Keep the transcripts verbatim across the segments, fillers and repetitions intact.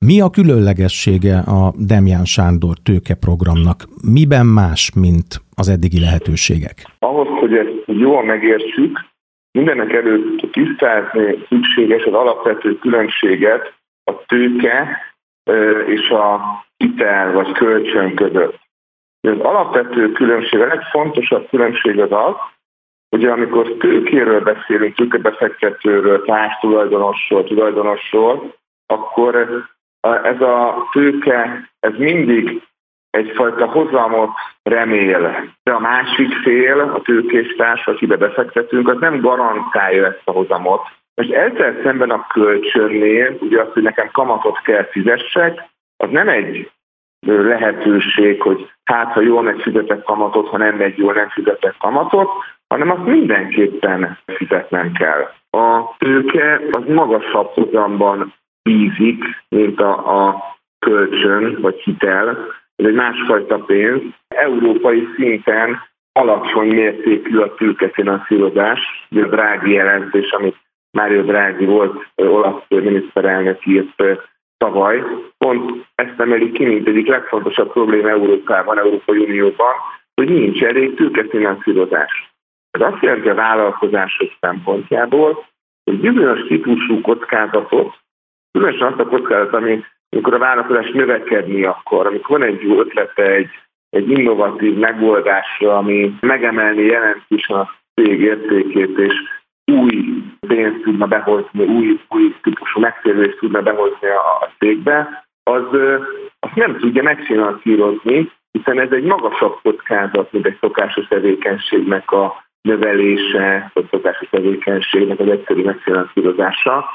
Mi a különlegessége a Demján Sándor tőkeprogramnak? Miben más, mint az eddigi lehetőségek? Ahhoz, hogy ezt jól megértsük, mindenek előtt tisztázni szükséges az alapvető különbséget a tőke és a hitel vagy kölcsön között. Az alapvető különbség, a legfontosabb különbség az az, hogy amikor tőkéről beszélünk, tőkebefektetőről, társtulajdonosról, tulajdonosról, akkor ez a tőke, ez mindig egyfajta hozamot remél. De a másik fél, a tőkés társ, akibe befektetünk, az nem garantálja ezt a hozamot. Most ezzel szemben a kölcsönnél, ugye az, hogy nekem kamatot kell fizessek, az nem egy lehetőség, hogy hát, ha jól megfizetek kamatot, ha nem megy jól, nem fizetek kamatot, hanem azt mindenképpen fizetnem kell. A tőke az magasabb hozamban bízik, mint a, a kölcsön vagy hitel. Ez egy másfajta pénz. Európai szinten alacsony mértékű a tőkefinanszírozás. A Draghi jelentés, amit Mario Draghi volt olasz miniszterelnök írt tavaly, pont ezt emelik ki, mint egyik legfontosabb probléma Európában, Európai Unióban, hogy nincs elég tőkefinanszírozás. Ez azt jelenti a vállalkozások szempontjából, hogy bizonyos típusú kockázatot, különösen azt a kockázat, ami, amikor a vállalkozás növekedni akar, amikor van egy jó ötlete, egy, egy innovatív megoldásra, ami megemelni jelentősen a cég értékét, és új pénzt tudna behozni, új, új típusú megtérülést tudna behozni a, a cégbe, az azt nem tudja megfinanszírozni, hiszen ez egy magasabb kockázat, mint egy szokásos tevékenységnek a növelése, vagy szokásos tevékenységnek az egyszerű megfinanszírozása.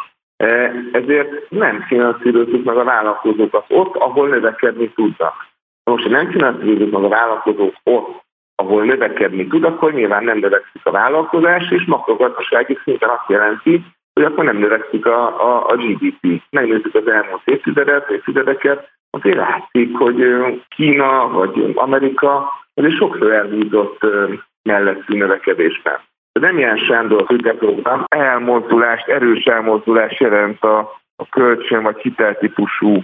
Ezért nem finanszírozzuk meg a vállalkozókat ott, ahol növekedni tudnak. Most, ha nem finanszírozzuk meg a vállalkozók ott, ahol növekedni tud, akkor nyilván nem növekszik a vállalkozás, és makrogazdasági szinten azt jelenti, hogy akkor nem növekszik a, a, a gé dé pé. Megnézzük az elmúlt évtizedet, évtizedeket, azért látszik, hogy Kína vagy Amerika azért sokszor elhúzott mellettű növekedésben. A Demján Sándor tőkeprogram elmozdulást, erős elmozdulást jelent a, a kölcsön vagy hiteltípusú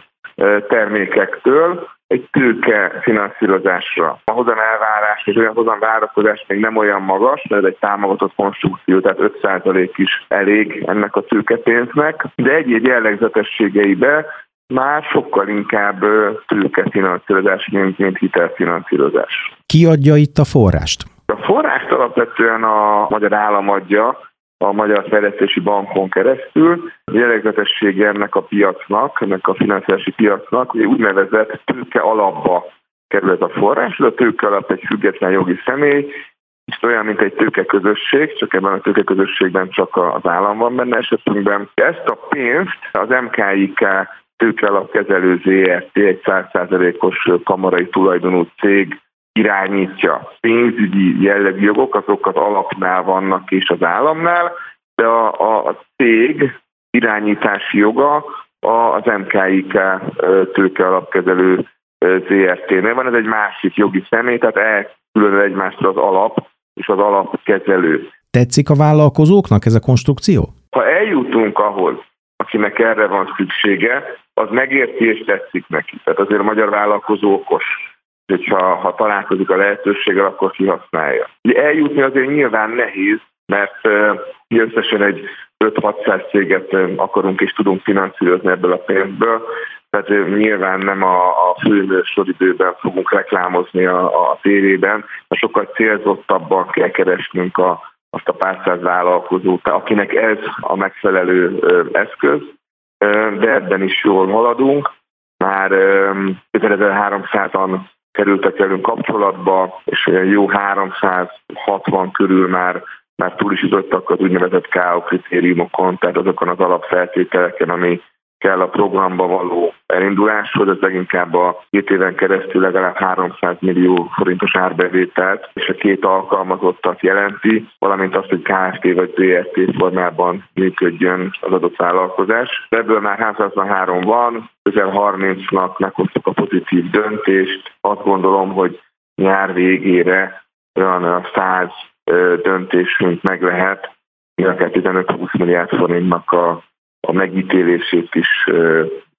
termékektől egy tőke finanszírozásra. A hozam-elvárás és olyan hozam-várakozás még nem olyan magas, mert ez egy támogatott konstrukció, tehát öt százalék is elég ennek a tőkepénznek, de egy-egy jellegzetességeibe már sokkal inkább tőkefinanszírozás, mint, mint hitelfinanszírozás. Ki adja itt a forrást? A forrást alapvetően a magyar állam adja, a Magyar Fejlesztési Bankon keresztül. A jellegzetessége ennek a piacnak, ennek a finanszírozási piacnak, hogy úgynevezett tőke alapba kerül ez a forrás. A tőke alap egy független jogi személy, és olyan, mint egy tőkeközösség, csak ebben a tőkeközösségben csak az állam van benne esetünkben. Ezt a pénzt az em ká i ká tőkealapkezelő zé er té, egy száz százalékos kamarai tulajdonú cég irányítja. Pénzügyi jellegű jogok, azok az alapnál vannak és az államnál, de a, a, a cég irányítási joga az em ká i ká tőkealapkezelő zé er té-nél van. Ez egy másik jogi személy, tehát elkülönül egymástól az alap és az alapkezelő. Tetszik a vállalkozóknak ez a konstrukció? Ha eljutunk ahhoz, akinek erre van szüksége, az megérti és tetszik neki. Tehát azért a magyar vállalkozó okos, hogyha ha találkozik a lehetőséggel, akkor kihasználja. Eljutni azért nyilván nehéz, mert uh, összesen egy öt-hatszáz céget akarunk és tudunk finanszírozni ebből a pénzből, tehát uh, nyilván nem a, a főműsoridőben fogunk reklámozni a, a tévében, de sokkal célzottabban kell keresnünk a, azt a pár száz vállalkozót, akinek ez a megfelelő uh, eszköz, uh, de ebben is jól haladunk. Már um, kétezer-háromszázan kerültek velünk kapcsolatba, és olyan jó háromszázhatvan körül már, már túl is jutottak az úgynevezett ká o kritériumokon, tehát azokon az alapfeltételeken, ami kell a programba való elinduláshoz. Ez leginkább a két éven keresztül legalább háromszáz millió forintos árbevételt, és a két alkalmazottat jelenti, valamint azt, hogy ká ef té vagy zé er té formában működjön az adott vállalkozás. Ebből már házszázhatvanhárom van, közel harmincnak meghoztuk a pozitív döntést. Azt gondolom, hogy nyár végére olyan száz döntésünk meg lehet, akár tizenöt-húsz milliárd forintnak a, a megítélését is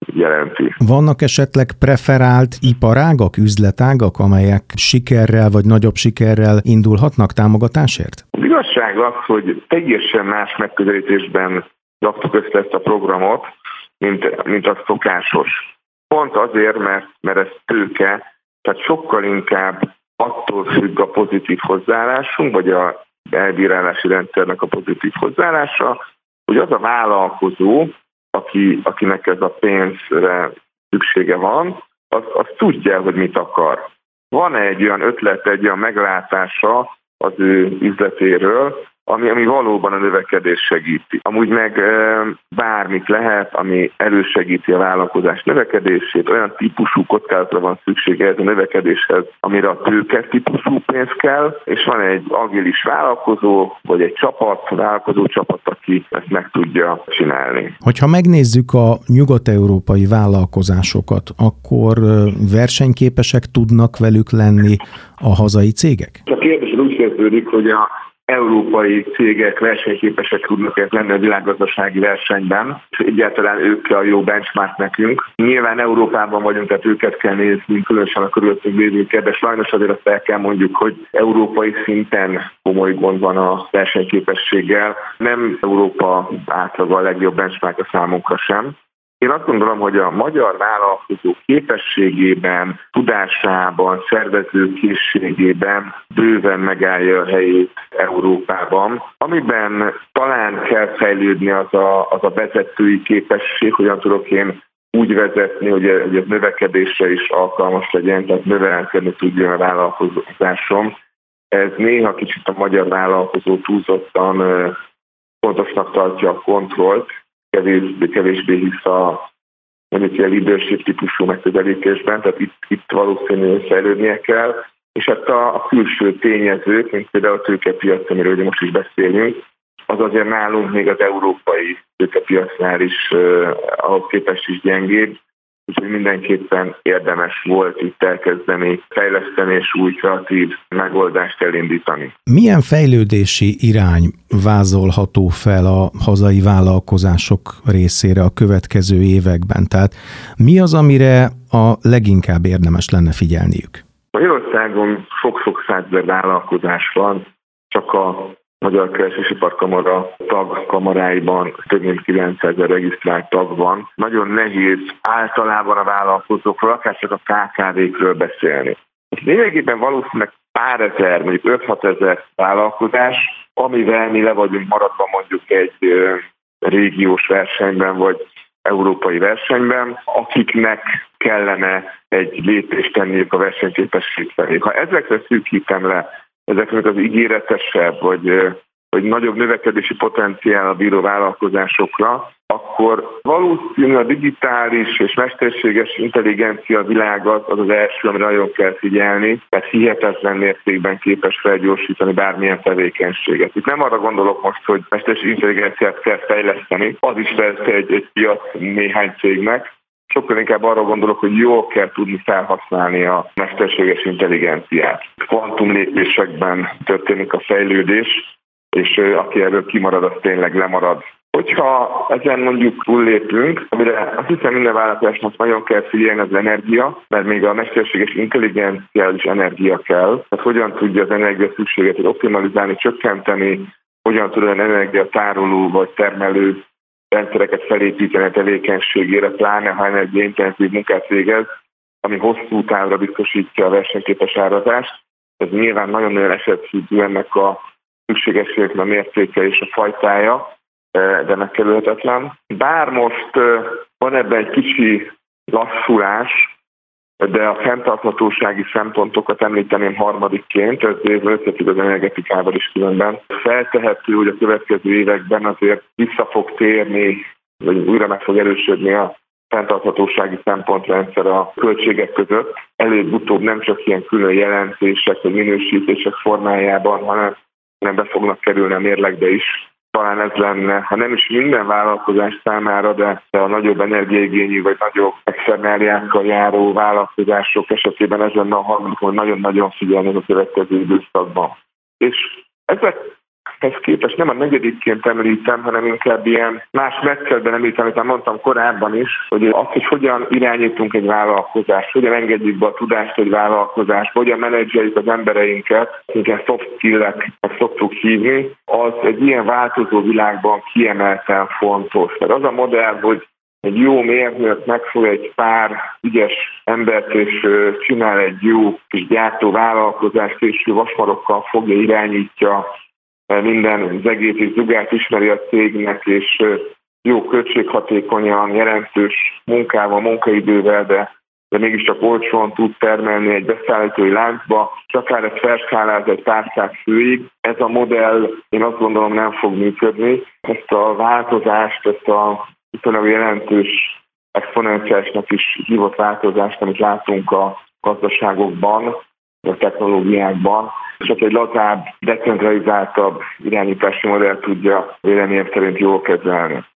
jelenti. Vannak esetleg preferált iparágak, üzletágak, amelyek sikerrel vagy nagyobb sikerrel indulhatnak támogatásért? Az igazság az, hogy teljesen más megközelítésben raktuk össze ezt a programot, mint, mint az szokásos. Pont azért, mert, mert ez tőke, tehát sokkal inkább attól függ a pozitív hozzáállásunk, vagy a elbírálási rendszernek a pozitív hozzáállása, hogy az a vállalkozó, aki, akinek ez a pénzre szüksége van, az, az tudja, hogy mit akar. Van egy olyan ötlet, egy olyan meglátása az ő üzletéről, ami, ami valóban a növekedés segíti. Amúgy meg e, bármit lehet, ami elősegíti a vállalkozás növekedését, olyan típusú kockázatra van szüksége ez a növekedéshez, amire a tőke típusú pénz kell, és van egy agilis vállalkozó, vagy egy csapat, vállalkozó csapat, aki ezt meg tudja csinálni. Hogyha megnézzük a nyugat-európai vállalkozásokat, akkor versenyképesek tudnak velük lenni a hazai cégek? A kérdés úgy kezdődik, hogy a európai cégek versenyképesek tudnak lenni a világgazdasági versenyben, és egyáltalán ők a jó benchmark nekünk. Nyilván Európában vagyunk, tehát őket kell nézni, különösen a körülöttünk lévőket, de sajnos azért azt el kell mondjuk, hogy európai szinten komoly gond van a versenyképességgel. Nem Európa átlaga a legjobb benchmark a számunkra sem. Én azt gondolom, hogy a magyar vállalkozó képességében, tudásában, szervezőkészségében bőven megállja a helyét Európában. Amiben talán kell fejlődni az a, az a vezetői képesség, hogyan tudok én úgy vezetni, hogy a növekedésre is alkalmas legyen, tehát növelkedni tudjon a vállalkozásom. Ez néha kicsit a magyar vállalkozó túlzottan fontosnak tartja a kontrollt, kevésbé, kevésbé hisz a mondjuk ilyen leadership típusú megközelítésben, tehát itt, itt valószínűleg fejlődnie kell, és hát a, a külső tényezők, mint például a tőkepiac, amiről ugye most is beszélünk, az azért nálunk még az európai tőkepiacnál is uh, ahhoz képest is gyengébb, úgyhogy mindenképpen érdemes volt itt elkezdeni fejleszteni és új kreatív megoldást elindítani. Milyen fejlődési irány vázolható fel a hazai vállalkozások részére a következő években? Tehát mi az, amire a leginkább érdemes lenne figyelniük? Magyarországon sok-sok százezer vállalkozás van, csak a Magyar Kereskedelmi tagkamaráiban több mint kilencezer regisztrált tag van. Nagyon nehéz általában a vállalkozókról, akár csak a ká ká vékről beszélni. Lényegében valószínűleg pár ezer, mondjuk öt-hat ezer vállalkozás, amivel mi le vagyunk maradva mondjuk egy régiós versenyben, vagy európai versenyben, akiknek kellene egy lépést tenniük a versenyképesség felé. Ha ezekre szűkítem le, ezeknek az ígéretesebb, vagy, vagy nagyobb növekedési potenciál a bíró vállalkozásokra, akkor valószínűleg a digitális és mesterséges intelligencia világ az az, az első, amire nagyon kell figyelni, mert hihetetlen mértékben képes felgyorsítani bármilyen tevékenységet. Itt nem arra gondolok most, hogy mesterséges intelligenciát kell fejleszteni, az is persze egy, egy piac néhány cégnek, sokkal inkább arra gondolok, hogy jól kell tudni felhasználni a mesterséges intelligenciát. Kvantum lépésekben történik a fejlődés, és aki erről kimarad, az tényleg lemarad. Hogyha ezen mondjuk túllépünk, amire azt hiszem minden vállalkozásnak nagyon kell figyelni, az energia, mert még a mesterséges intelligencia is energia kell. Tehát hogyan tudja az energia szükséget optimalizálni, csökkenteni, hogyan tud olyan energiatároló vagy termelő rendszereket felépíteni a tevékenységére, pláne ha energiaintenzív munkát végez, ami hosszú távra biztosítja a versenyképes árazást. Ez nyilván nagyon-nagyon esetfüggő ennek a szükségességnek a mértéke és a fajtája, de megkerülhetetlen. Bár most van ebben egy kicsi lassulás, de a fenntarthatósági szempontokat említeném harmadikként, ez összefügg az energetikával is különben. Feltehető, hogy a következő években azért vissza fog térni, vagy újra meg fog erősödni a fenntarthatósági szempontrendszer a költségek között. Előbb-utóbb nem csak ilyen külön jelentések vagy minősítések formájában, hanem nem be fognak kerülni a mérlegbe is. Talán ez lenne, ha nem is minden vállalkozás számára, de a nagyobb energiaigényű vagy nagyobb externáliákkal járó vállalkozások esetében ez lenne a harmadik, hogy nagyon-nagyon figyelni a következő időszakban. És ezek Ezt képest nem a negyedikként említem, hanem inkább ilyen más metszetben említem, amit már mondtam korábban is, hogy azt, hogy hogyan irányítunk egy vállalkozást, hogyan engedjük be a tudást egy vállalkozásba, hogyan menedzseljük az embereinket, minket soft skill-eknek szoktuk hívni, az egy ilyen változó világban kiemelten fontos. Tehát az a modell, hogy egy jó mérnök megfog egy pár ügyes embert, és csinál egy jó kis gyártó vállalkozást, és vasmarokkal fogja, irányítja minden zegét és zugát, ismeri a cégnek, és jó költséghatékonyan, jelentős munkával, munkaidővel, de, de mégiscsak olcsóan tud termelni egy beszállítói láncba, és akár egy felskáláz egy pár száz főig. Ez a modell, én azt gondolom, nem fog működni. Ezt a változást, ezt a viszonylag jelentős exponenciálisnak is hívott változást, amit látunk a gazdaságokban, a technológiákban, csak egy lazább, decentralizáltabb irányítási modell tudja véleményem szerint jól kezelni.